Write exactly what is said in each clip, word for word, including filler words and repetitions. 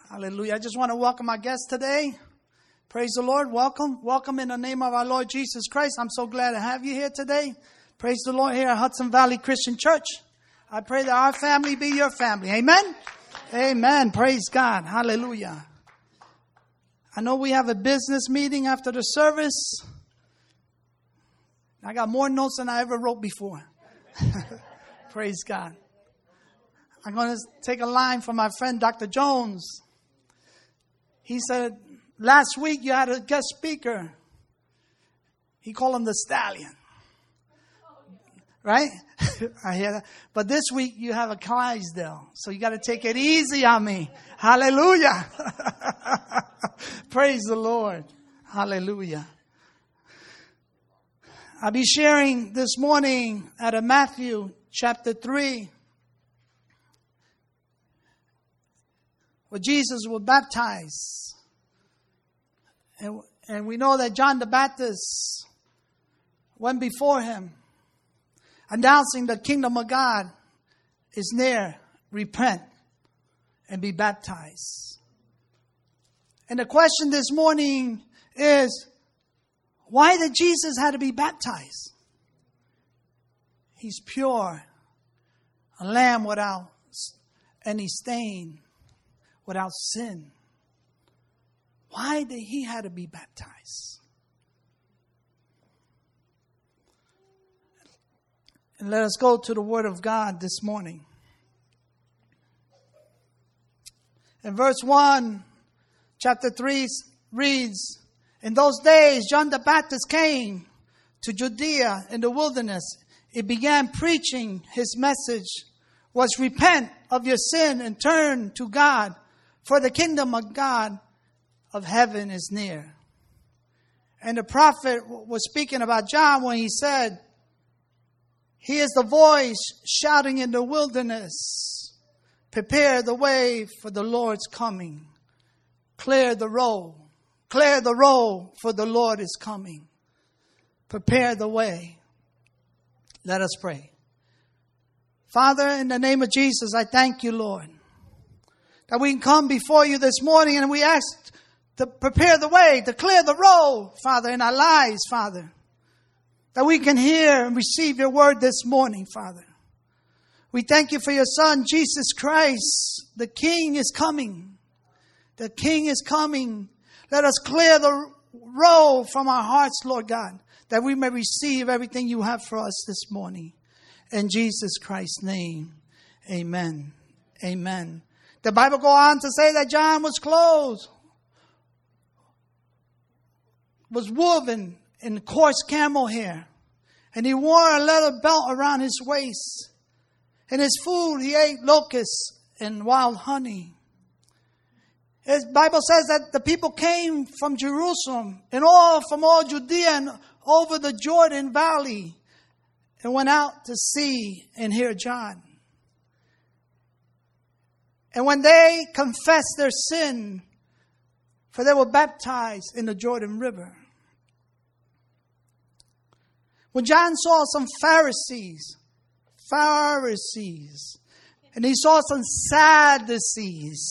Hallelujah. I just want to welcome our guests today. Praise the Lord. Welcome. Welcome in the name of our Lord Jesus Christ. I'm so glad to have you here today. Praise the Lord here at Hudson Valley Christian Church. I pray that our family be your family. Amen. Amen. Praise God. Hallelujah. I know we have a business meeting after the service. I got more notes than I ever wrote before. Praise God. I'm going to take a line from my friend Doctor Jones. He said, last week you had a guest speaker. He called him the Stallion. Right? I hear that. But this week you have a Clydesdale. So you got to take it easy on me. Hallelujah. Praise the Lord. Hallelujah. I'll be sharing this morning out of Matthew chapter three. Where Jesus was baptized. And, and we know that John the Baptist went before him, announcing the kingdom of God is near. Repent and be baptized. And the question this morning is, why did Jesus have to be baptized? He's pure, a lamb without any stain, without sin. Why did he have to be baptized? And let us go to the Word of God this morning. In verse one, chapter three reads, in those days John the Baptist came to Judea in the wilderness. He began preaching. His message was, repent of your sin and turn to God, for the kingdom of God of heaven is near. And the prophet was speaking about John when he said, he is the voice shouting in the wilderness, prepare the way for the Lord's coming. Clear the road. Clear the road, for the Lord is coming. Prepare the way. Let us pray. Father, in the name of Jesus, I thank you, Lord, that we can come before you this morning and we ask to prepare the way, to clear the road, Father, in our lives, Father. That we can hear and receive your word this morning, Father. We thank you for your Son, Jesus Christ. The King is coming. The King is coming. Let us clear the road from our hearts, Lord God, that we may receive everything you have for us this morning. In Jesus Christ's name, amen. Amen. The Bible goes on to say that John was clothed, was woven in coarse camel hair, and he wore a leather belt around his waist. In his food, he ate locusts and wild honey. The Bible says that the people came from Jerusalem and all from all Judea and over the Jordan Valley and went out to see and hear John. And when they confessed their sin, for they were baptized in the Jordan River. When John saw some Pharisees, Pharisees, and he saw some Sadducees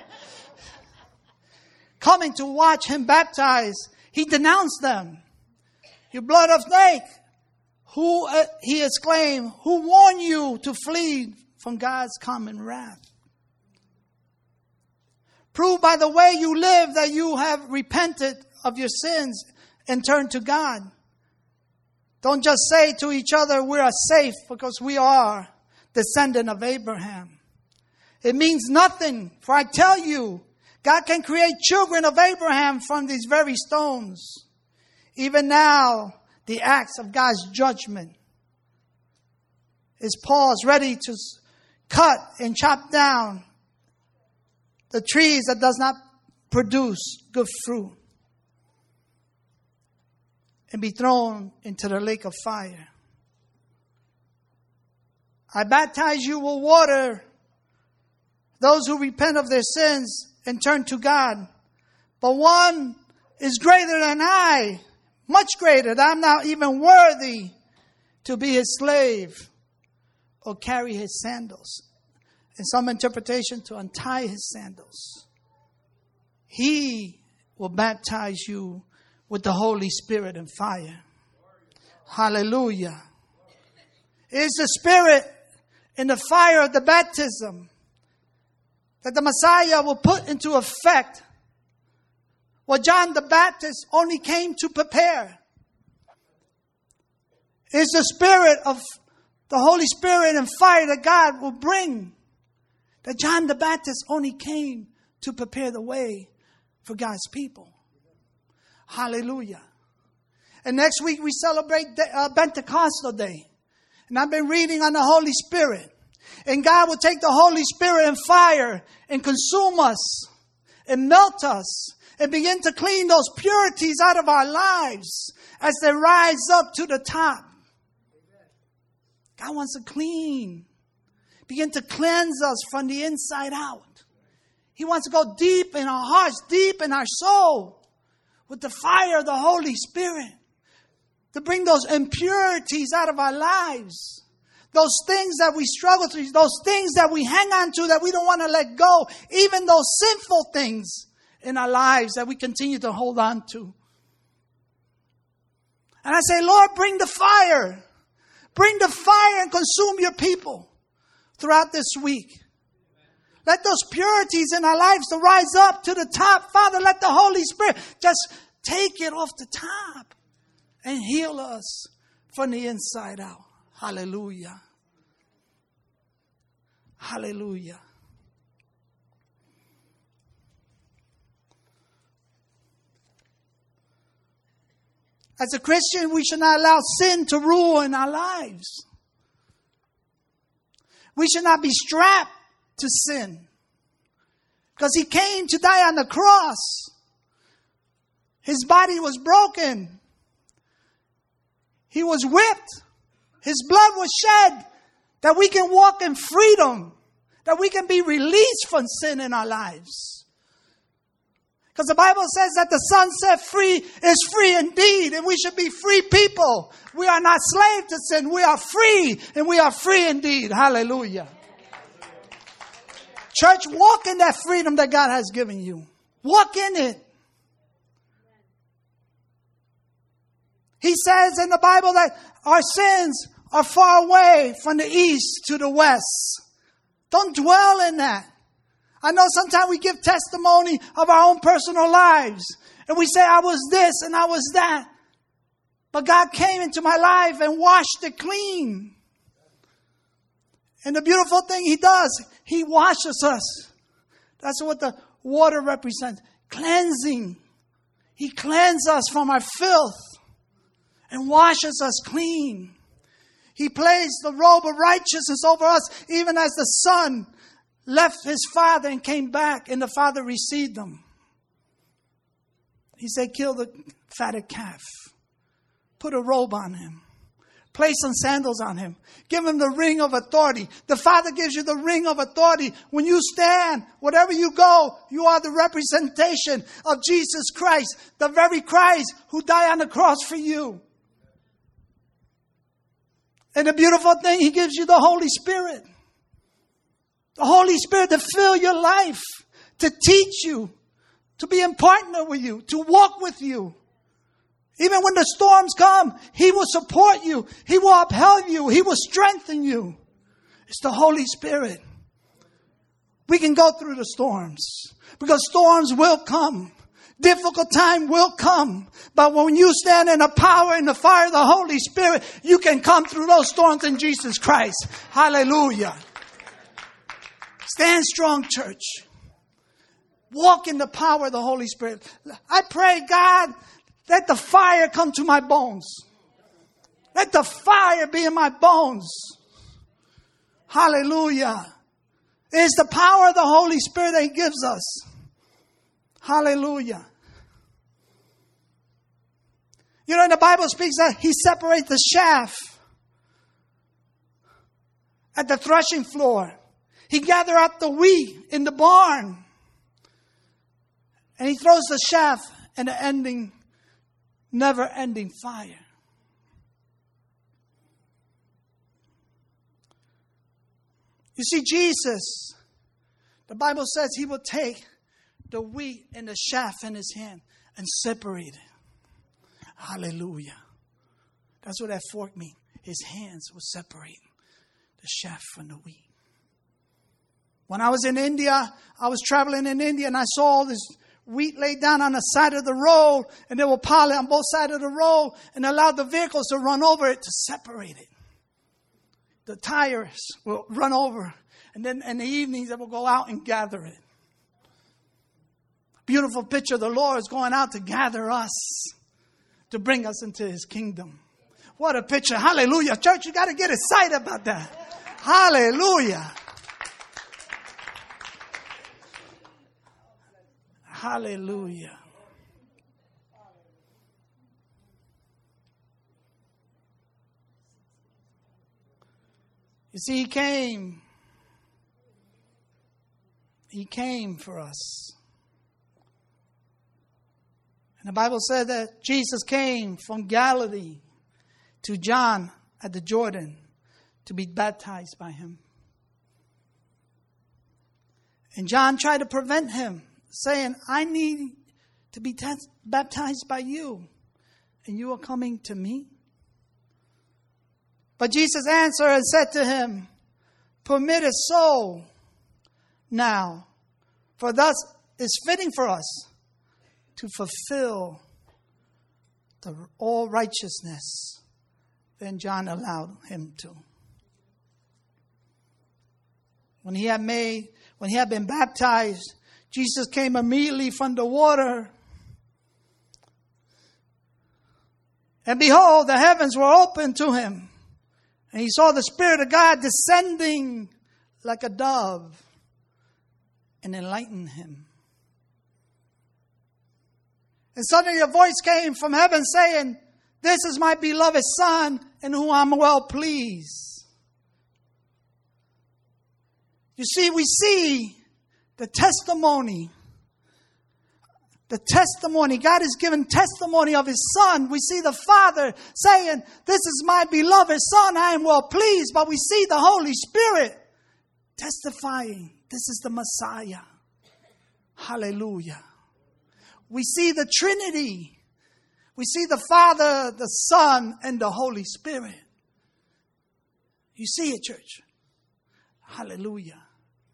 coming to watch him baptize, he denounced them. You blood of snake, who, uh, he exclaimed, who warned you to flee from God's common wrath? Prove by the way you live that you have repented of your sins and turned to God. Don't just say to each other, we are safe because we are descendant of Abraham. It means nothing, for I tell you, God can create children of Abraham from these very stones. Even now, the axe of God's judgment is paused, ready to cut and chop down the trees that does not produce good fruit and be thrown into the lake of fire. I baptize you with water, those who repent of their sins and turn to God. But one is greater than I, much greater, that I'm not even worthy to be his slave or carry his sandals. In some interpretation, to untie his sandals. He will baptize you with the Holy Spirit and fire. Hallelujah. It is the Spirit in the fire of the baptism that the Messiah will put into effect what John the Baptist only came to prepare. It is the Spirit of the Holy Spirit and fire that God will bring, that John the Baptist only came to prepare the way for God's people. Hallelujah. And next week we celebrate uh, Pentecostal Day. And I've been reading on the Holy Spirit. And God will take the Holy Spirit and fire and consume us and melt us and begin to clean those purities out of our lives as they rise up to the top. God wants to clean, begin to cleanse us from the inside out. He wants to go deep in our hearts, deep in our soul with the fire of the Holy Spirit to bring those impurities out of our lives. Those things that we struggle through, those things that we hang on to that we don't want to let go, even those sinful things in our lives that we continue to hold on to. And I say, Lord, bring the fire. Bring the fire and consume your people throughout this week. Let those purities in our lives to rise up to the top. Father, let the Holy Spirit just take it off the top and heal us from the inside out. Hallelujah. Hallelujah. As a Christian, we should not allow sin to rule in our lives. We should not be strapped to sin. Because He came to die on the cross. His body was broken. He was whipped. His blood was shed that we can walk in freedom, that we can be released from sin in our lives. Because the Bible says that the Son set free is free indeed, and we should be free people. We are not slaves to sin. We are free, and we are free indeed. Hallelujah. Church, walk in that freedom that God has given you. Walk in it. He says in the Bible that our sins are far away from the east to the west. Don't dwell in that. I know sometimes we give testimony of our own personal lives. And we say, I was this and I was that. But God came into my life and washed it clean. And the beautiful thing He does, He washes us. That's what the water represents. Cleansing. He cleanses us from our filth and washes us clean. He placed the robe of righteousness over us, even as the Son left His Father and came back, and the Father received them. He said, kill the fatted calf. Put a robe on Him. Place some sandals on Him. Give Him the ring of authority. The Father gives you the ring of authority. When you stand, wherever you go, you are the representation of Jesus Christ, the very Christ who died on the cross for you. And the beautiful thing, He gives you the Holy Spirit. The Holy Spirit to fill your life, to teach you, to be in partner with you, to walk with you. Even when the storms come, He will support you. He will uphold you. He will strengthen you. It's the Holy Spirit. We can go through the storms because storms will come. Difficult time will come. But when you stand in the power and the fire of the Holy Spirit, you can come through those storms in Jesus Christ. Hallelujah. Stand strong, church. Walk in the power of the Holy Spirit. I pray, God, let the fire come to my bones. Let the fire be in my bones. Hallelujah. It is the power of the Holy Spirit that He gives us. Hallelujah. You know, the Bible speaks that He separates the chaff at the threshing floor. He gathered up the wheat in the barn. And He throws the chaff in the ending, never-ending fire. You see, Jesus, the Bible says He will take the wheat and the chaff in his hand and separated. Hallelujah. That's what that fork means. His hands were separating the chaff from the wheat. When I was in India, I was traveling in India and I saw all this wheat laid down on the side of the road, and they will pile it on both sides of the road and allow the vehicles to run over it to separate it. The tires will run over, and then in the evenings they will go out and gather it. Beautiful picture. The Lord is going out to gather us, to bring us into his kingdom. What a picture. Hallelujah. Church, you got to get excited about that. Hallelujah. Hallelujah. You see, he came. He came for us. And the Bible said that Jesus came from Galilee to John at the Jordan to be baptized by him. And John tried to prevent him, saying, I need to be t- baptized by you, and you are coming to me? But Jesus answered and said to him, permit it so now, for thus is fitting for us to fulfill the all righteousness. Then John allowed him to. When he had made, when he had been baptized, Jesus came immediately from the water. And behold, the heavens were opened to him. And he saw the Spirit of God descending like a dove and enlightened him. And suddenly a voice came from heaven saying, this is my beloved Son in whom I'm well pleased. You see, we see the testimony. The testimony. God has given testimony of his Son. We see the Father saying, this is my beloved Son, I am well pleased. But we see the Holy Spirit testifying, this is the Messiah. Hallelujah. We see the Trinity. We see the Father, the Son, and the Holy Spirit. You see it, church. Hallelujah.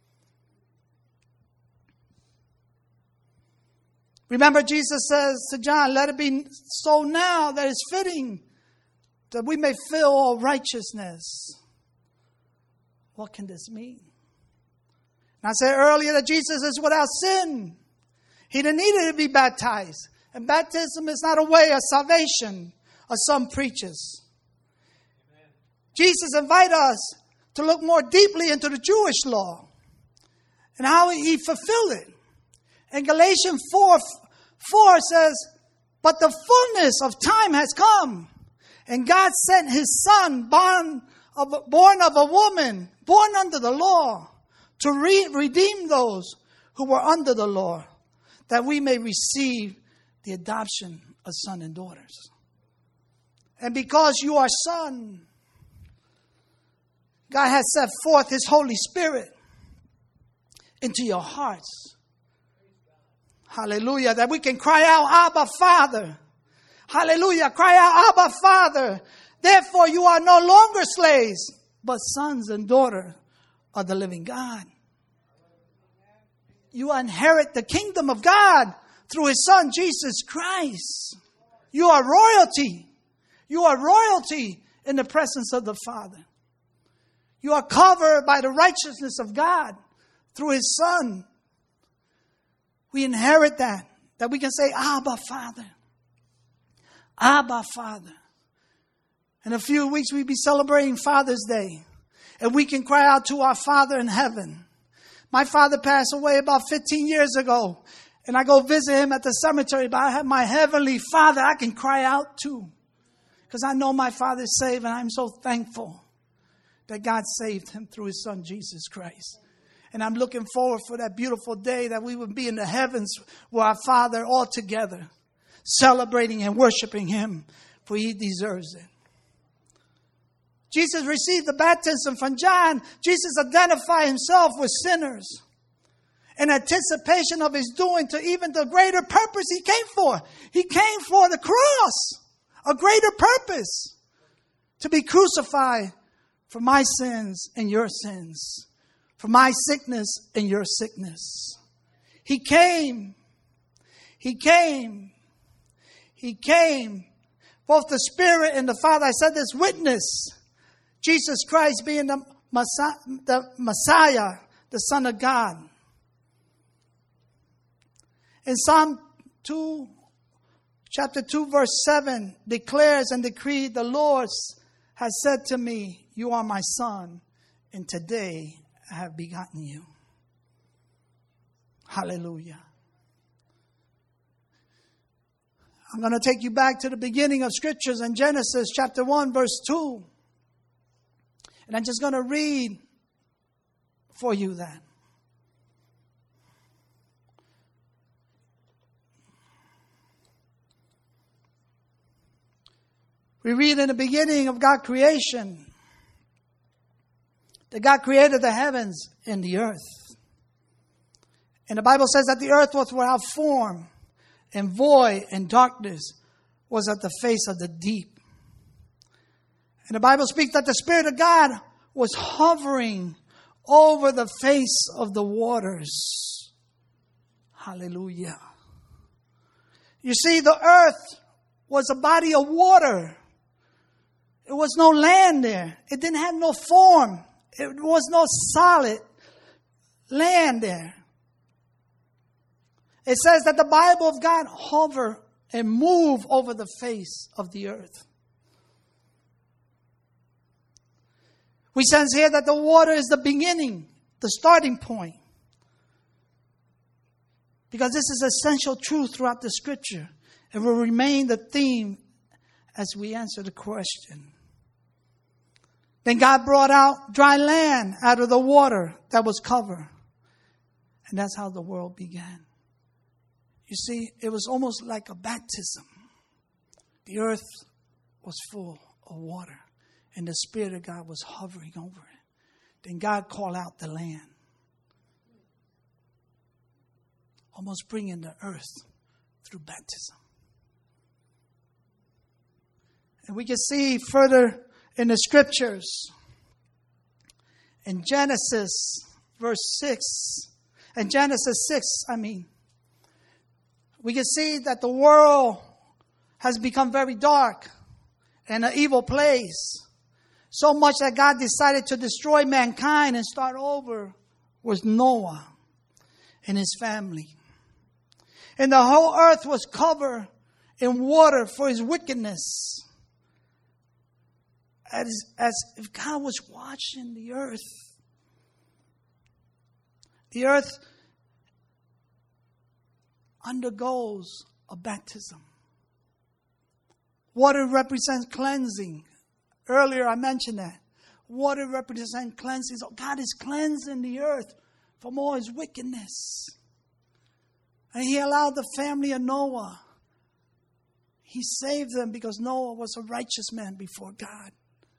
Remember, Jesus says to John, let it be so now that it's fitting that we may fill all righteousness. What can this mean? And I said earlier that Jesus is without sin. He didn't need to be baptized. And baptism is not a way of salvation, as some preachers. Amen. Jesus invited us to look more deeply into the Jewish law and how he fulfilled it. And Galatians four, four says, but the fullness of time has come, and God sent his Son, born of, born of a woman, born under the law, to re- redeem those who were under the law, that we may receive the adoption of sons and daughters. And because you are son, God has set forth his Holy Spirit into your hearts. Hallelujah. That we can cry out, Abba, Father. Hallelujah. Cry out, Abba, Father. Therefore you are no longer slaves, but sons and daughters of the living God. You inherit the kingdom of God through his Son, Jesus Christ. You are royalty. You are royalty in the presence of the Father. You are covered by the righteousness of God through his Son. We inherit that. That we can say, Abba, Father. Abba, Father. In a few weeks, we'll be celebrating Father's Day. And we can cry out to our Father in heaven. My father passed away about fifteen years ago. And I go visit him at the cemetery. But I have my heavenly Father I can cry out to. Because I know my Father is saved. And I'm so thankful that God saved him through his Son, Jesus Christ. And I'm looking forward for that beautiful day that we will be in the heavens with our Father all together, celebrating and worshiping him, for he deserves it. Jesus received the baptism from John. Jesus identified himself with sinners. in anticipation of his doing to even the greater purpose he came for. He came for the cross, a greater purpose, to be crucified for my sins and your sins, for my sickness and your sickness. He came, he came, he came, both the Spirit and the Father. I said this, witness Jesus Christ being the Messiah, the Messiah, the Son of God. In Psalm two, chapter two, verse seven, declares and decreed, the Lord has said to me, you are my son, and today I have begotten you. Hallelujah. I'm going to take you back to the beginning of Scriptures in Genesis chapter one, verse two. And I'm just going to read for you that. We read in the beginning of God's creation that God created the heavens and the earth. And the Bible says that the earth was without form and void, and darkness was at the face of the deep. And the Bible speaks that the Spirit of God was hovering over the face of the waters. Hallelujah. You see, the earth was a body of water. It was no land there. It didn't have no form. It was no solid land there. It says that the Bible of God hover and move over the face of the earth. We sense here that the water is the beginning, the starting point. Because this is essential truth throughout the Scripture. It will remain the theme as we answer the question. Then God brought out dry land out of the water that was covered. And that's how the world began. You see, it was almost like a baptism. The earth was full of water, and the Spirit of God was hovering over it. Then God called out the land, almost bringing the earth through baptism. And we can see further in the Scriptures, in Genesis, verse six, in Genesis six, I mean, we can see that the world has become very dark and an evil place. So much that God decided to destroy mankind and start over with Noah and his family. And the whole earth was covered in water for his wickedness. As, as if God was watching the earth. The earth undergoes a baptism. Water represents cleansing. Earlier I mentioned that. Water represents cleansing. So God is cleansing the earth from all his wickedness. And he allowed the family of Noah. He saved them because Noah was a righteous man before God.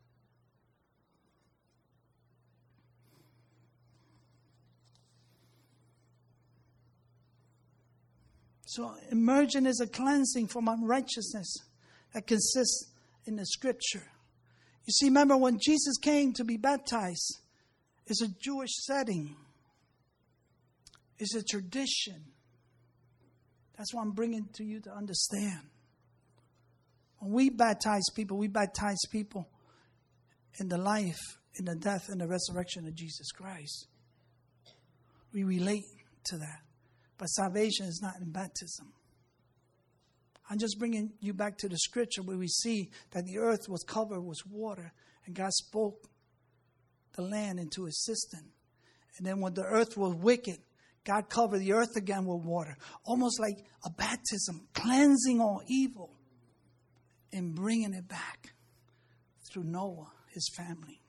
So immersion is a cleansing from unrighteousness that consists in the Scripture. You see, remember when Jesus came to be baptized, it's a Jewish setting. It's a tradition. That's what I'm bringing to you to understand. When we baptize people, we baptize people in the life, in the death, and the resurrection of Jesus Christ. We relate to that. But salvation is not in baptism. I'm just bringing you back to the Scripture where we see that the earth was covered with water and God spoke the land into existence. And then when the earth was wicked, God covered the earth again with water. Almost like a baptism, cleansing all evil and bringing it back through Noah, his family.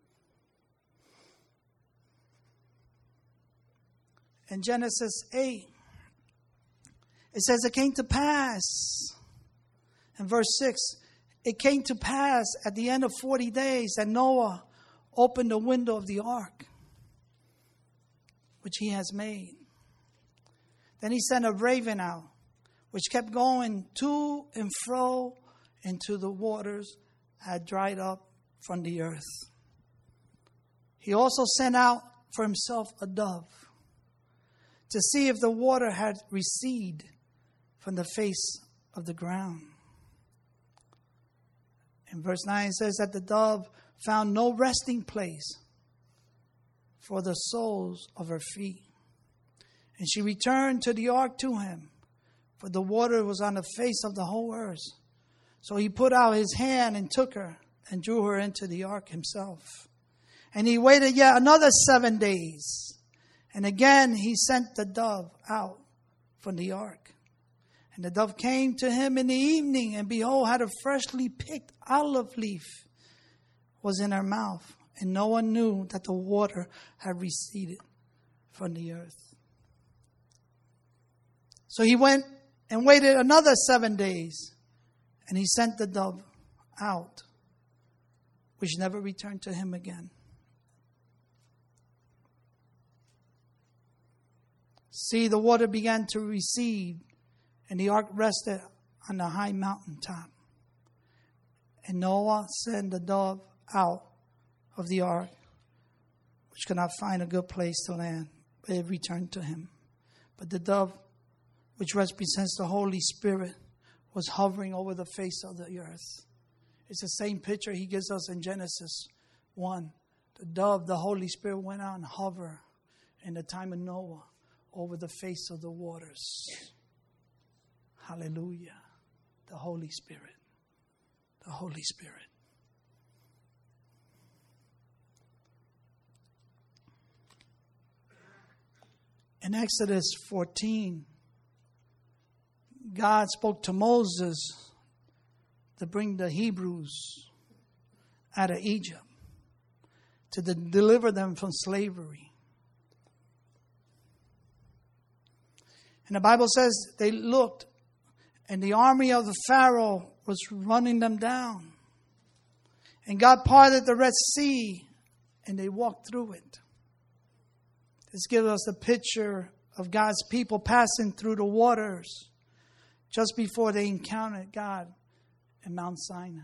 In Genesis eight, it says it came to pass, in verse six, it came to pass at the end of forty days that Noah opened the window of the ark, which he has made. Then he sent a raven out, which kept going to and fro until the waters had dried up from the earth. He also sent out for himself a dove to see if the water had receded from the face of the ground. In verse nine it says that the dove found no resting place for the soles of her feet. And she returned to the ark to him, for the water was on the face of the whole earth. So he put out his hand and took her and drew her into the ark himself. And he waited yet another seven days. And again he sent the dove out from the ark. And the dove came to him in the evening, and behold, had a freshly picked olive leaf was in her mouth. And no one knew that the water had receded from the earth. So he went and waited another seven days, and he sent the dove out, which never returned to him again. See, the water began to recede, and the ark rested on the high mountain top. And Noah sent the dove out of the ark, which could not find a good place to land, but it returned to him. But the dove, which represents the Holy Spirit, was hovering over the face of the earth. It's the same picture he gives us in Genesis one. The dove, the Holy Spirit, went out and hovered in the time of Noah over the face of the waters. Hallelujah. The Holy Spirit. The Holy Spirit. In Exodus fourteen, God spoke to Moses to bring the Hebrews out of Egypt, to de- deliver them from slavery. And the Bible says they looked, and the army of the Pharaoh was running them down. And God parted the Red Sea, and they walked through it. This gives us a picture of God's people passing through the waters just before they encountered God in Mount Sinai.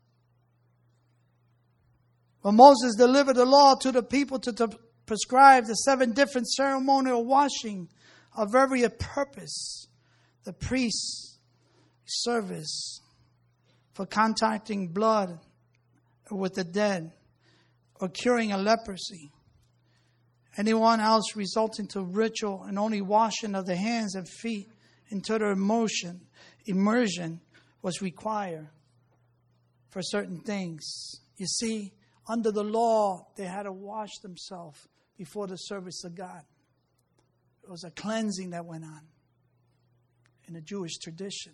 When Moses delivered the law to the people to, to prescribe the seven different ceremonial washing of every purpose, the priest's service for contacting blood with the dead or curing a leprosy, anyone else resulting to ritual and only washing of the hands and feet until their immersion, immersion was required for certain things. You see, under the law, they had to wash themselves before the service of God. It was a cleansing that went on in the Jewish tradition.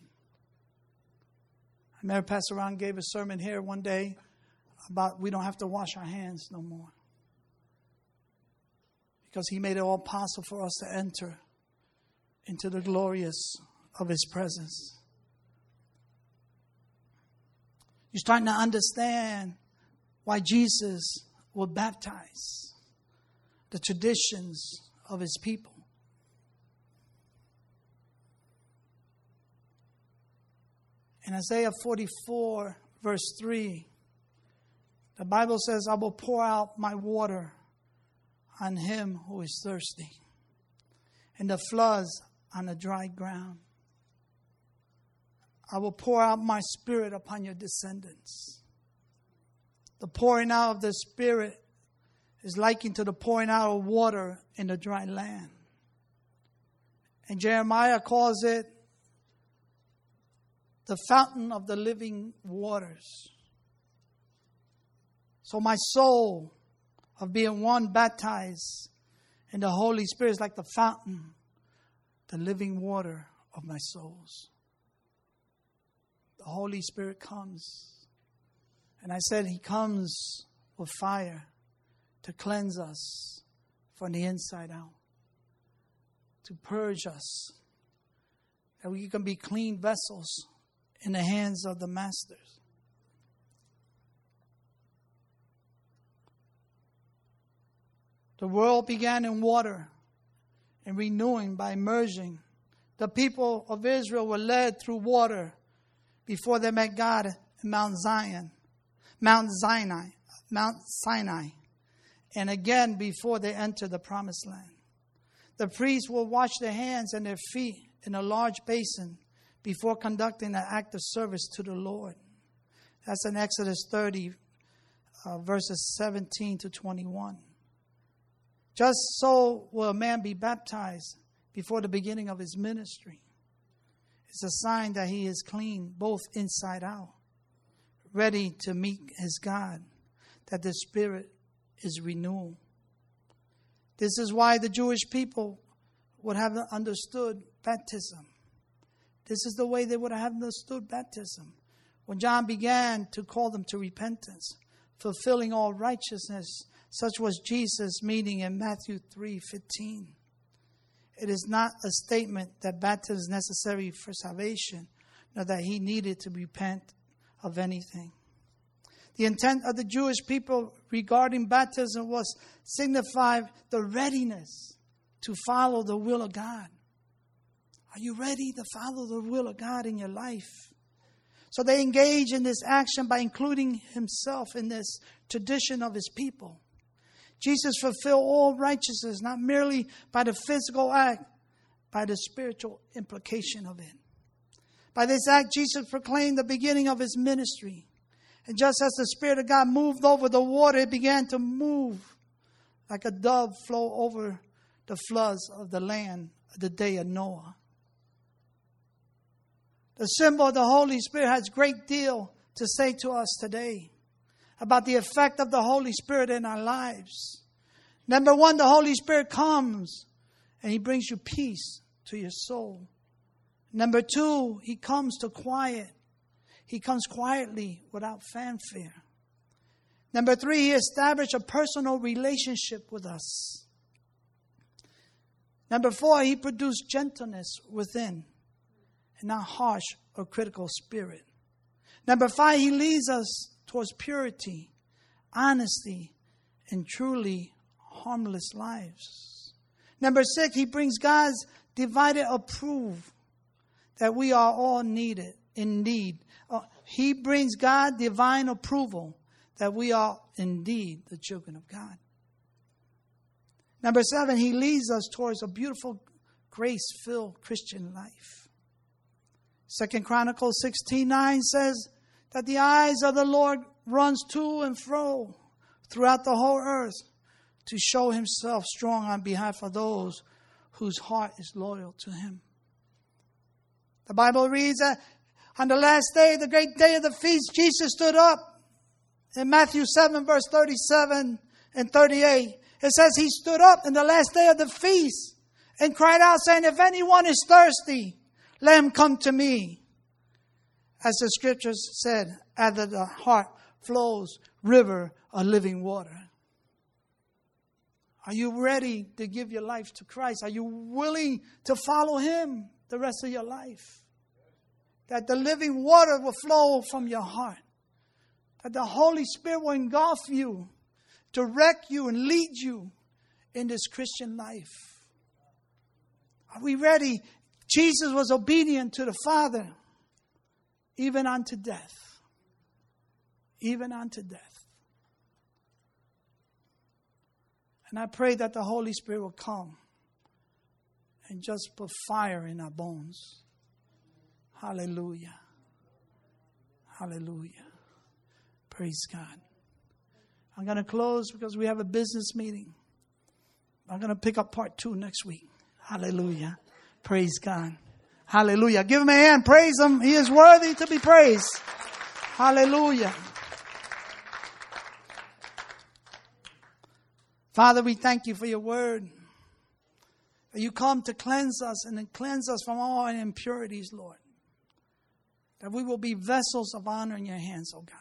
I remember Pastor Ron gave a sermon here one day about we don't have to wash our hands no more, because he made it all possible for us to enter into the glorious of his presence. You're starting to understand why Jesus would baptize, the traditions of his people. In Isaiah forty-four, verse three, the Bible says, I will pour out my water on him who is thirsty, and the floods on the dry ground. I will pour out my spirit upon your descendants. The pouring out of the Spirit is likened to the pouring out of water in the dry land. And Jeremiah calls it the fountain of the living waters. So my soul of being one baptized in the Holy Spirit is like the fountain, the living water of my souls. The Holy Spirit comes. And I said he comes with fire to cleanse us from the inside out, to purge us, that we can be clean vessels in the hands of the masters. The world began in water and renewing by immersion the people of Israel were led through water before they met God at Mount Zion, Mount Sinai, Mount Sinai, and again before they entered the promised land. The priests will wash their hands and their feet in a large basin before conducting an act of service to the Lord. That's in Exodus thirty, uh, verses seventeen to twenty-one. Just so will a man be baptized before the beginning of his ministry. It's a sign that he is clean, both inside out, ready to meet his God, that the Spirit is renewed. This is why the Jewish people would have understood baptism. This is the way they would have understood baptism. When John began to call them to repentance, fulfilling all righteousness, such was Jesus' meaning in Matthew three fifteen. It is not a statement that baptism is necessary for salvation, nor that he needed to repent of anything. The intent of the Jewish people regarding baptism was signify the readiness to follow the will of God. Are you ready to follow the will of God in your life? So they engage in this action by including himself in this tradition of his people. Jesus fulfilled all righteousness, not merely by the physical act, by the spiritual implication of it. By this act, Jesus proclaimed the beginning of his ministry. And just as the Spirit of God moved over the water, it began to move like a dove flow over the floods of the land of the day of Noah. The symbol of the Holy Spirit has a great deal to say to us today about the effect of the Holy Spirit in our lives. Number one, the Holy Spirit comes and he brings you peace to your soul. Number two, he comes to quiet. He comes quietly without fanfare. Number three, he established a personal relationship with us. Number four, he produced gentleness within, and not harsh or critical spirit. Number five, he leads us towards purity, honesty, and truly harmless lives. Number six, he brings God's divided approval that we are all needed, in need. Uh, he brings God divine approval that we are indeed the children of God. Number seven, he leads us towards a beautiful, grace-filled Christian life. Second Chronicles sixteen nine says that the eyes of the Lord runs to and fro throughout the whole earth to show himself strong on behalf of those whose heart is loyal to him. The Bible reads that on the last day, the great day of the feast, Jesus stood up. In Matthew seven, verse thirty-seven and thirty-eight, it says he stood up in the last day of the feast and cried out, saying, if anyone is thirsty, let him come to me. As the scriptures said, out of the heart flows river of living water. Are you ready to give your life to Christ? Are you willing to follow him the rest of your life? That the living water will flow from your heart. That the Holy Spirit will engulf you, direct you, and lead you in this Christian life. Are we ready? Jesus was obedient to the Father, even unto death. Even unto death. And I pray that the Holy Spirit will come and just put fire in our bones. Hallelujah. Hallelujah. Praise God. I'm going to close because we have a business meeting. I'm going to pick up part two next week. Hallelujah. Praise God. Hallelujah. Give him a hand. Praise him. He is worthy to be praised. Hallelujah. Father, we thank you for your word. You come to cleanse us and then cleanse us from all impurities, Lord. That we will be vessels of honor in your hands, oh God.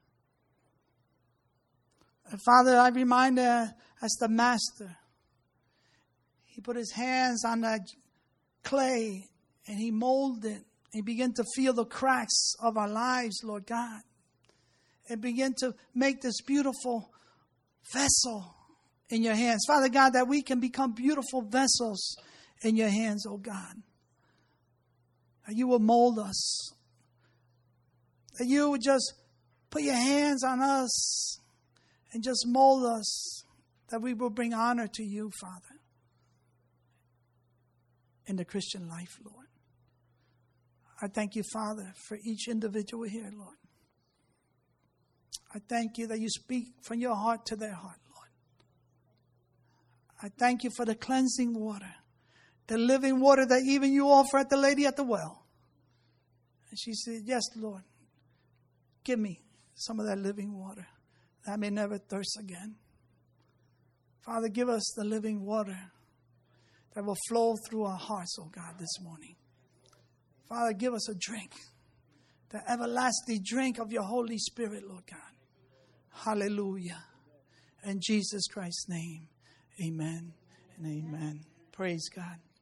And Father, I remind uh, as the master, he put his hands on that clay and he molded. He began to feel the cracks of our lives, Lord God. And begin to make this beautiful vessel in your hands. Father God, that we can become beautiful vessels in your hands, oh God. that you will mold us, that you would just put your hands on us and just mold us, that we will bring honor to you, Father, in the Christian life, Lord. I thank you, Father, for each individual here, Lord. I thank you that you speak from your heart to their heart, Lord. I thank you for the cleansing water, the living water that even you offer at the lady at the well. And she said, yes, Lord, give me some of that living water, that I may never thirst again. Father, give us the living water that will flow through our hearts, oh God, this morning. Father, give us a drink, the everlasting drink of your Holy Spirit, Lord God. Hallelujah. In Jesus Christ's name, amen and amen. Praise God.